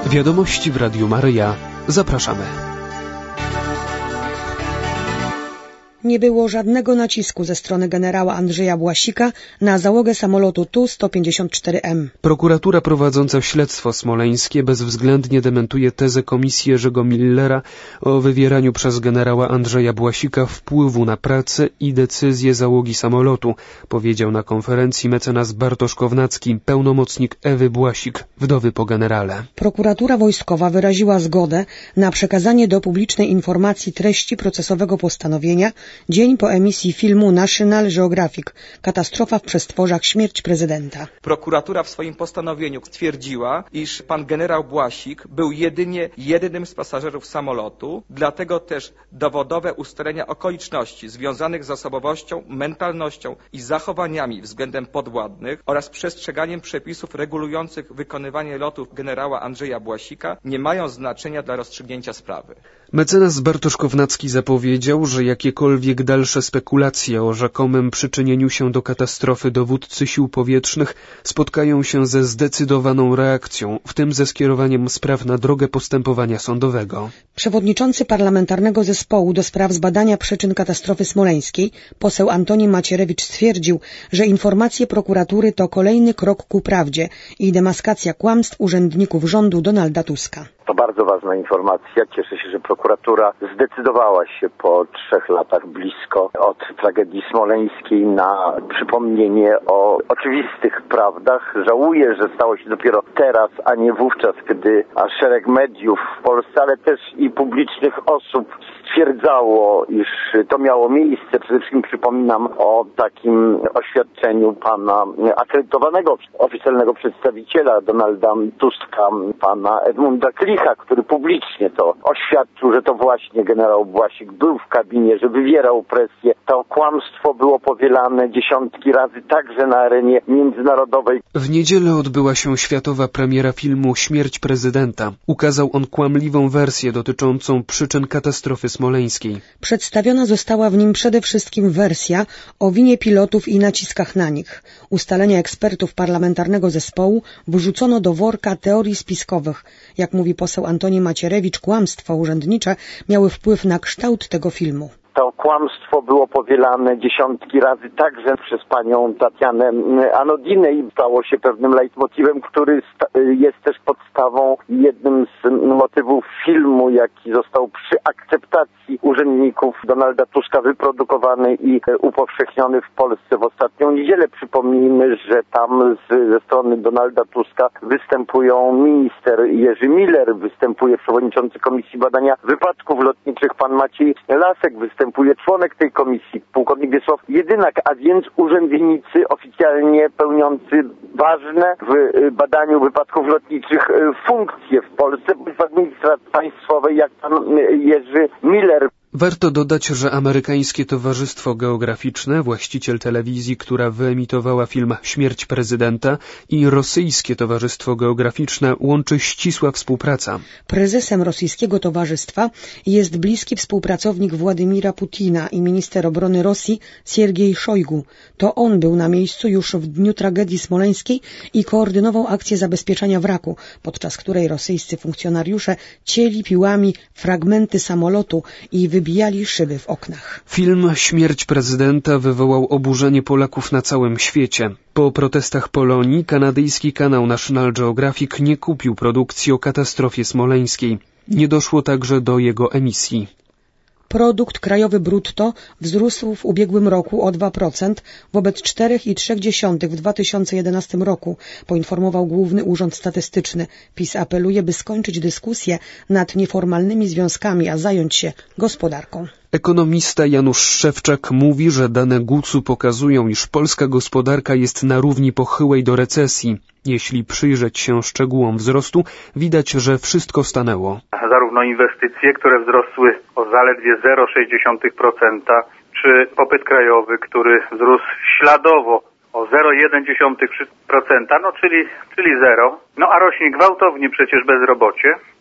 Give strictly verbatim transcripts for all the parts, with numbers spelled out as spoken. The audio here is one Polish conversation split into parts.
Wiadomości w Radiu Maryja. Zapraszamy. Nie było żadnego nacisku ze strony generała Andrzeja Błasika na załogę samolotu Tu sto pięćdziesiąt cztery M. Prokuratura prowadząca śledztwo smoleńskie bezwzględnie dementuje tezę komisji Jerzego Millera o wywieraniu przez generała Andrzeja Błasika wpływu na pracę i decyzje załogi samolotu, powiedział na konferencji mecenas Bartosz Kownacki, pełnomocnik Ewy Błasik, wdowy po generale. Prokuratura wojskowa wyraziła zgodę na przekazanie do publicznej informacji treści procesowego postanowienia dzień po emisji filmu National Geographic Katastrofa w przestworzach, śmierć prezydenta. Prokuratura w swoim postanowieniu stwierdziła, iż pan generał Błasik był jedynie jednym z pasażerów samolotu, dlatego też dowodowe ustalenia okoliczności związanych z osobowością, mentalnością i zachowaniami względem podwładnych oraz przestrzeganiem przepisów regulujących wykonywanie lotów generała Andrzeja Błasika nie mają znaczenia dla rozstrzygnięcia sprawy. Mecenas Bartosz Kownacki zapowiedział, że jakiekolwiek dalsze spekulacje o rzekomym przyczynieniu się do katastrofy dowódcy sił powietrznych spotkają się ze zdecydowaną reakcją, w tym ze skierowaniem spraw na drogę postępowania sądowego. Przewodniczący Parlamentarnego Zespołu do spraw zbadania przyczyn katastrofy smoleńskiej, poseł Antoni Macierewicz, stwierdził, że informacje prokuratury to kolejny krok ku prawdzie i demaskacja kłamstw urzędników rządu Donalda Tuska. To bardzo ważna informacja. Cieszę się, że prokuratura zdecydowała się po trzech latach blisko od tragedii smoleńskiej na przypomnienie o oczywistych prawdach. Żałuję, że stało się dopiero teraz, a nie wówczas, kiedy a szereg mediów w Polsce, ale też i publicznych osób stwierdzało, iż to miało miejsce. Przede wszystkim przypominam o takim oświadczeniu pana akredytowanego oficjalnego przedstawiciela Donalda Tuska, pana Edmunda Klicha, który publicznie to oświadczył, że to właśnie generał Błasik był w kabinie, że wywierał presję. To kłamstwo było powielane dziesiątki razy, także na arenie międzynarodowej. W niedzielę odbyła się światowa premiera filmu Śmierć prezydenta. Ukazał on kłamliwą wersję dotyczącą przyczyn katastrofy smoleńskiej. Przedstawiona została w nim przede wszystkim wersja o winie pilotów i naciskach na nich. Ustalenia ekspertów parlamentarnego zespołu wrzucono do worka teorii spiskowych. Jak mówi poseł Antoni Macierewicz, kłamstwa urzędnicze miały wpływ na kształt tego filmu. To kłamstwo było powielane dziesiątki razy także przez panią Tatianę Anodinę i stało się pewnym leitmotivem, który jest też podstawą, jednym z motywów filmu, jaki został przy akceptacji urzędników Donalda Tuska wyprodukowany i upowszechniony w Polsce w ostatnią niedzielę. Przypomnijmy, że tam z, ze strony Donalda Tuska występują minister Jerzy Miller, występuje przewodniczący Komisji Badania Wypadków Lotniczych pan Maciej Lasek, występuje członek tej komisji, pułkownik Wiesław Jedynak, a więc urzędnicy oficjalnie pełniący ważne w badaniu wypadków lotniczych funkcje w Polsce, bądź w administracji państwowej, jak pan Jerzy Miller. Warto dodać, że amerykańskie Towarzystwo Geograficzne, właściciel telewizji, która wyemitowała film Śmierć prezydenta, i rosyjskie Towarzystwo Geograficzne łączy ścisła współpraca. Prezesem rosyjskiego towarzystwa jest bliski współpracownik Władimira Putina i minister obrony Rosji Siergiej Szojgu. To on był na miejscu już w dniu tragedii smoleńskiej i koordynował akcję zabezpieczania wraku, podczas której rosyjscy funkcjonariusze cieli piłami fragmenty samolotu i wybijali szyby w oknach. Film Śmierć prezydenta wywołał oburzenie Polaków na całym świecie. Po protestach Polonii kanadyjski kanał National Geographic nie kupił produkcji o katastrofie smoleńskiej. Nie doszło także do jego emisji. Produkt krajowy brutto wzrósł w ubiegłym roku o dwa procent wobec cztery przecinek trzy w dwa tysiące jedenastym roku, poinformował Główny Urząd Statystyczny. PiS apeluje, by skończyć dyskusję nad nieformalnymi związkami, a zająć się gospodarką. Ekonomista Janusz Szewczak mówi, że dane gucu pokazują, iż polska gospodarka jest na równi pochyłej do recesji. Jeśli przyjrzeć się szczegółom wzrostu, widać, że wszystko stanęło. Zarówno inwestycje, które wzrosły o zaledwie zero przecinek sześć procent, czy popyt krajowy, który wzrósł śladowo o zero przecinek jeden procent, no czyli, czyli zero. No a rośnie gwałtownie przecież bezrobocie.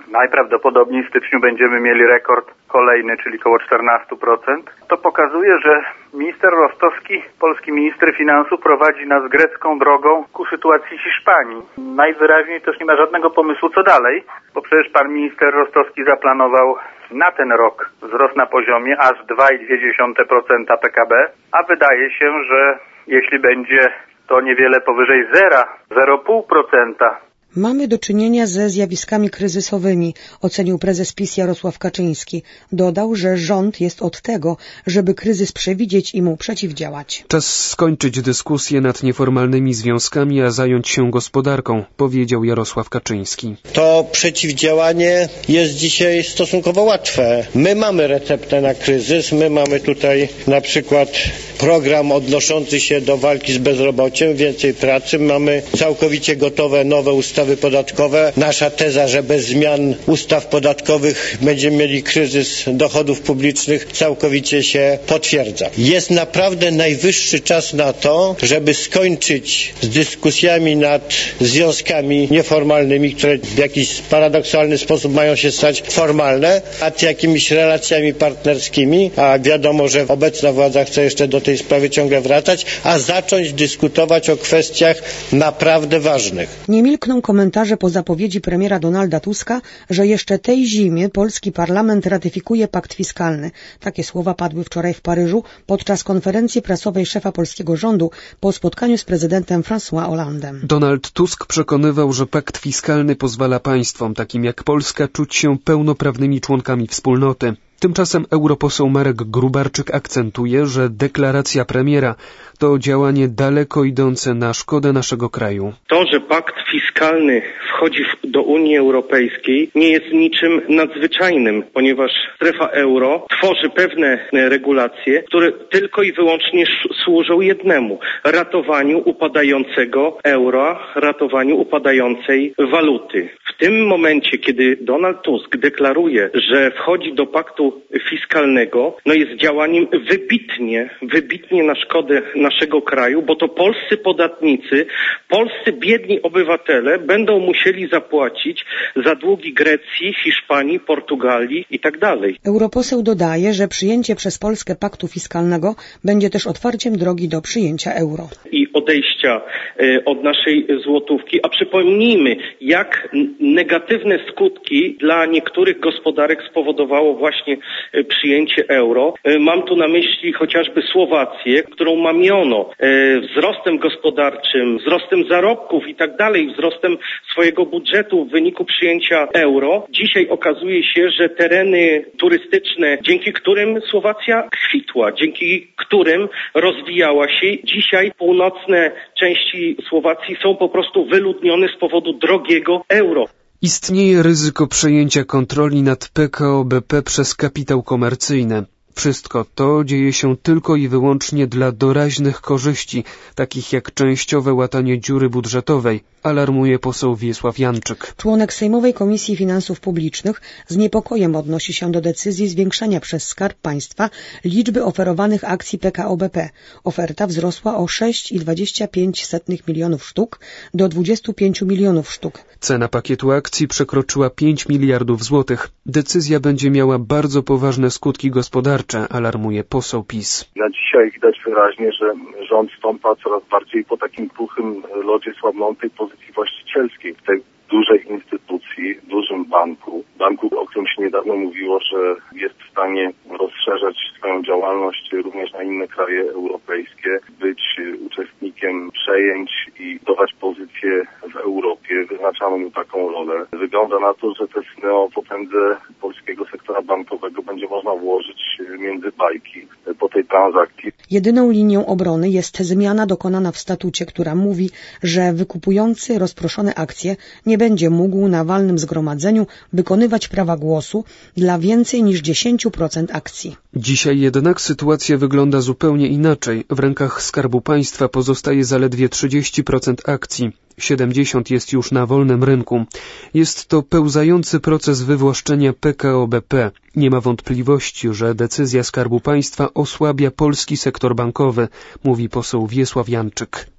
najprawdopodobniej w styczniu będziemy mieli rekord kolejny, czyli około czternaście procent. To pokazuje, że minister Rostowski, polski minister finansów, prowadzi nas grecką drogą ku sytuacji Hiszpanii. Najwyraźniej też nie ma żadnego pomysłu co dalej, bo przecież pan minister Rostowski zaplanował na ten rok wzrost na poziomie aż dwa i dwie dziesiąte procent P K B, a wydaje się, że jeśli będzie to niewiele powyżej zera, zero przecinek pięć procent. Mamy do czynienia ze zjawiskami kryzysowymi, ocenił prezes PiS Jarosław Kaczyński. Dodał, że rząd jest od tego, żeby kryzys przewidzieć i mu przeciwdziałać. Czas skończyć dyskusję nad nieformalnymi związkami, a zająć się gospodarką, powiedział Jarosław Kaczyński. To przeciwdziałanie jest dzisiaj stosunkowo łatwe. My mamy receptę na kryzys, my mamy tutaj na przykład program odnoszący się do walki z bezrobociem, więcej pracy, mamy całkowicie gotowe nowe ustawy podatkowe. Nasza teza, że bez zmian ustaw podatkowych będziemy mieli kryzys dochodów publicznych, całkowicie się potwierdza. Jest naprawdę najwyższy czas na to, żeby skończyć z dyskusjami nad związkami nieformalnymi, które w jakiś paradoksalny sposób mają się stać formalne, a z jakimiś relacjami partnerskimi, a wiadomo, że obecna władza chce jeszcze do tej sprawy ciągle wracać, a zacząć dyskutować o kwestiach naprawdę ważnych. Nie milkną komentarze po zapowiedzi premiera Donalda Tuska, że jeszcze tej zimie polski parlament ratyfikuje pakt fiskalny. Takie słowa padły wczoraj w Paryżu podczas konferencji prasowej szefa polskiego rządu po spotkaniu z prezydentem François Hollandem. Donald Tusk przekonywał, że pakt fiskalny pozwala państwom takim jak Polska czuć się pełnoprawnymi członkami wspólnoty. Tymczasem europoseł Marek Gróbarczyk akcentuje, że deklaracja premiera to działanie daleko idące na szkodę naszego kraju. To, że pakt fiskalny wchodzi do Unii Europejskiej, nie jest niczym nadzwyczajnym, ponieważ strefa euro tworzy pewne regulacje, które tylko i wyłącznie służą jednemu – ratowaniu upadającego euro, ratowaniu upadającej waluty. W tym momencie, kiedy Donald Tusk deklaruje, że wchodzi do paktu fiskalnego, no jest działaniem wybitnie, wybitnie na szkodę naszego kraju, bo to polscy podatnicy, polscy biedni obywatele będą musieli zapłacić za długi Grecji, Hiszpanii, Portugalii i tak dalej. Europoseł dodaje, że przyjęcie przez Polskę paktu fiskalnego będzie też otwarciem drogi do przyjęcia euro. I odejścia od naszej złotówki, a przypomnijmy, jak negatywne skutki dla niektórych gospodarek spowodowało właśnie przyjęcie euro. Mam tu na myśli chociażby Słowację, którą mamiono wzrostem gospodarczym, wzrostem zarobków i tak dalej, wzrostem swojego budżetu w wyniku przyjęcia euro. Dzisiaj okazuje się, że tereny turystyczne, dzięki którym Słowacja kwitła, dzięki którym rozwijała się, dzisiaj północne części Słowacji są po prostu wyludnione z powodu drogiego euro. Istnieje ryzyko przejęcia kontroli nad P K O B P przez kapitał komercyjny. Wszystko to dzieje się tylko i wyłącznie dla doraźnych korzyści, takich jak częściowe łatanie dziury budżetowej, alarmuje poseł Wiesław Janczyk. Członek Sejmowej Komisji Finansów Publicznych z niepokojem odnosi się do decyzji zwiększania przez Skarb Państwa liczby oferowanych akcji P K O B P. Oferta wzrosła o sześć i dwadzieścia pięć setnych milionów sztuk do dwudziestu pięciu milionów sztuk. Cena pakietu akcji przekroczyła pięć miliardów złotych. Decyzja będzie miała bardzo poważne skutki gospodarcze, alarmuje poseł PiS. Na dzisiaj widać wyraźnie, że rząd stąpa coraz bardziej po takim kruchym lodzie słabnącej pozycji właścicielskiej w tej dużej instytucji, dużym banku, banku, o którym się niedawno mówiło, że jest w stanie rozszerzać swoją działalność również na inne kraje europejskie, być uczestnikiem przejęć i dawać pozycję w Europie. Wyznaczamy mu taką rolę. Wygląda na to, że też neopopędzę polskiego sektora bankowego będzie można włożyć między bajki po tej transakcji. Jedyną linią obrony jest zmiana dokonana w statucie, która mówi, że wykupujący rozproszone akcje nie będzie mógł na walnym zgromadzeniu wykonywać prawa głosu dla więcej niż dziesięć procent akcji. Dzisiaj jednak sytuacja wygląda zupełnie inaczej. W rękach Skarbu Państwa pozostaje zaledwie trzydzieści procent akcji. siedemdziesiąt procent jest już na wolnym rynku. Jest to pełzający proces wywłaszczenia P K O B P. Nie ma wątpliwości, że decyzja Skarbu Państwa osłabia polski sektor bankowy, mówi poseł Wiesław Janczyk. Obniżenie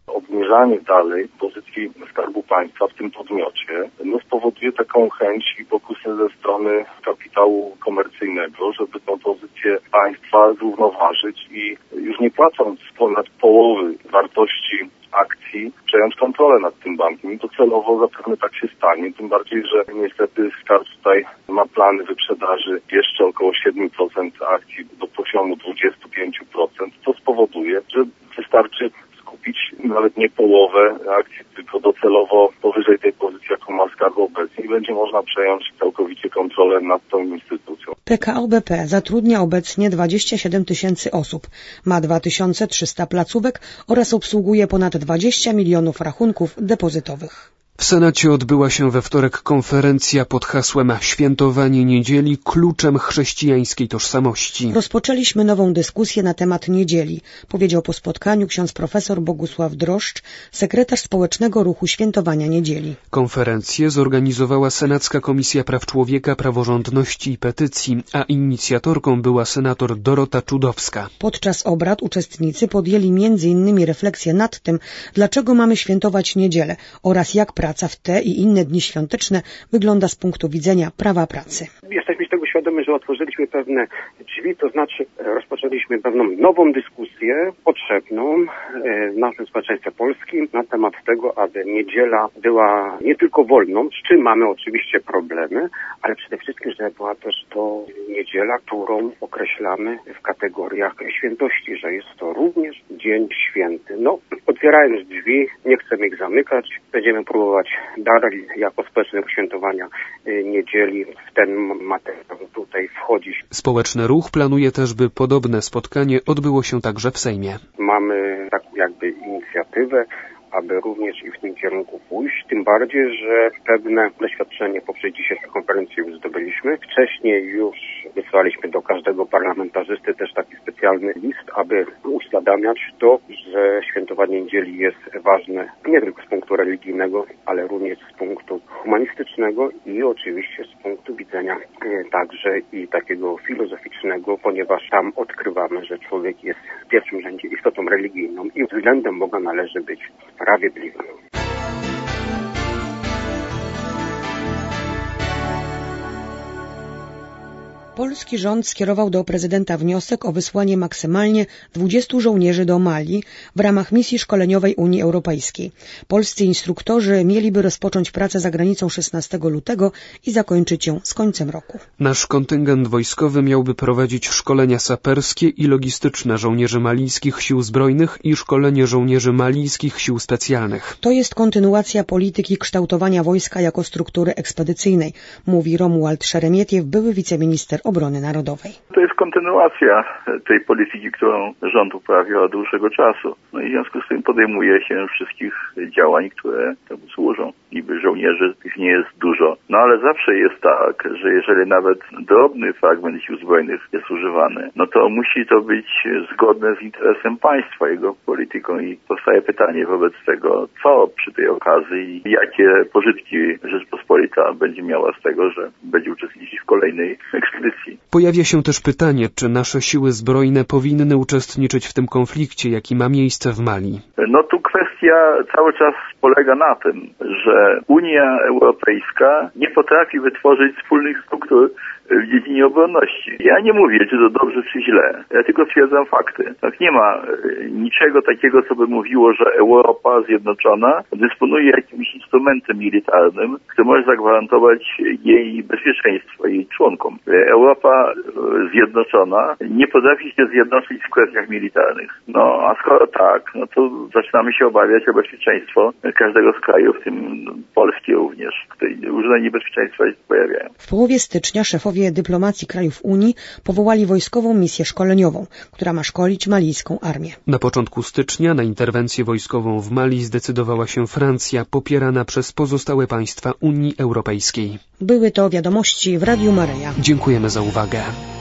pogrzanie dalej pozycji Skarbu Państwa w tym podmiocie no, spowoduje taką chęć i pokusę ze strony kapitału komercyjnego, żeby tę pozycję państwa zrównoważyć i już nie płacąc ponad połowy wartości akcji, przejąć kontrolę nad tym bankiem. I docelowo zapewne tak się stanie, tym bardziej, że niestety Skarb tutaj ma plany wyprzedaży jeszcze około siedem procent akcji do poziomu dwadzieścia pięć procent, co spowoduje, że wystarczy skupić nawet nie połowę akcji, tylko docelowo powyżej tej pozycji, jaką ma Skarb obecnie i będzie można przejąć całkowicie kontrolę nad tą instytucją. P K O B P zatrudnia obecnie dwadzieścia siedem tysięcy osób, ma dwa tysiące trzysta placówek oraz obsługuje ponad dwadzieścia milionów rachunków depozytowych. W Senacie odbyła się we wtorek konferencja pod hasłem Świętowanie niedzieli kluczem chrześcijańskiej tożsamości. Rozpoczęliśmy nową dyskusję na temat niedzieli, powiedział po spotkaniu ksiądz profesor Bogusław Droszcz, sekretarz Społecznego Ruchu Świętowania Niedzieli. Konferencję zorganizowała Senacka Komisja Praw Człowieka, Praworządności i Petycji, a inicjatorką była senator Dorota Czudowska. Podczas obrad uczestnicy podjęli między innymi refleksję nad tym, dlaczego mamy świętować niedzielę oraz jak praca w te i inne dni świąteczne wygląda z punktu widzenia prawa pracy. Jesteśmy z tego świadomi, że otworzyliśmy pewne drzwi, to znaczy rozpoczęliśmy pewną nową dyskusję potrzebną w naszym społeczeństwie polskim na temat tego, aby niedziela była nie tylko wolną, z czym mamy oczywiście problemy, ale przede wszystkim, żeby była też to niedziela, którą określamy w kategoriach świętości, że jest to również dzień święty. No, otwierając drzwi, nie chcemy ich zamykać, będziemy próbować dalej jako społeczne świętowania niedzieli w ten materiał tutaj wchodzić. Społeczny Ruch planuje też, by podobne spotkanie odbyło się także w Sejmie. Mamy taką jakby inicjatywę, aby również i w tym kierunku pójść, tym bardziej, że pewne doświadczenie poprzez dzisiejszą konferencję już zdobyliśmy. Wcześniej już wysłaliśmy do każdego parlamentarzysty też taki specjalny list, aby uświadamiać to, że świętowanie niedzieli jest ważne nie tylko z punktu religijnego, ale również z punktu humanistycznego i oczywiście z punktu widzenia także i takiego filozoficznego, ponieważ tam odkrywamy, że człowiek jest w pierwszym rzędzie istotą religijną i względem Boga należy być sprawiedliwym. Polski rząd skierował do prezydenta wniosek o wysłanie maksymalnie dwudziestu żołnierzy do Mali w ramach misji szkoleniowej Unii Europejskiej. Polscy instruktorzy mieliby rozpocząć pracę za granicą szesnastego lutego i zakończyć ją z końcem roku. Nasz kontyngent wojskowy miałby prowadzić szkolenia saperskie i logistyczne żołnierzy malijskich sił zbrojnych i szkolenie żołnierzy malijskich sił specjalnych. To jest kontynuacja polityki kształtowania wojska jako struktury ekspedycyjnej, mówi Romuald Szeremietiew, były wiceminister Obrony Narodowej. To jest kontynuacja tej polityki, którą rząd uprawia od dłuższego czasu. No i w związku z tym podejmuje się wszystkich działań, które temu służą. Niby żołnierzy tych nie jest dużo. No ale zawsze jest tak, że jeżeli nawet drobny fragment sił zbrojnych jest używany, no to musi to być zgodne z interesem państwa, jego polityką i powstaje pytanie wobec tego, co przy tej okazji i jakie pożytki Rzeczpospolita będzie miała z tego, że będzie uczestniczyć w kolejnej ekspedycji. Pojawia się też pytanie, czy nasze siły zbrojne powinny uczestniczyć w tym konflikcie, jaki ma miejsce w Mali. No tu kwestia cały czas polega na tym, że Unia Europejska nie potrafi wytworzyć wspólnych struktur w dziedzinie obronności. Ja nie mówię, czy to dobrze, czy źle. Ja tylko stwierdzam fakty. Tak, nie ma niczego takiego, co by mówiło, że Europa zjednoczona dysponuje jakimś instrumentem militarnym, który może zagwarantować jej bezpieczeństwo, jej członkom. Europa zjednoczona nie potrafi się zjednoczyć w kwestiach militarnych. No, a skoro tak, no to zaczynamy się obawiać o bezpieczeństwo każdego z krajów, w tym Polski również. Tutaj różne niebezpieczeństwa się pojawiają. W połowie stycznia szefowie dyplomacji krajów Unii powołali wojskową misję szkoleniową, która ma szkolić malijską armię. Na początku stycznia na interwencję wojskową w Mali zdecydowała się Francja, popierana przez pozostałe państwa Unii Europejskiej. Były to wiadomości w Radiu Maryja. Dziękujemy za uwagę.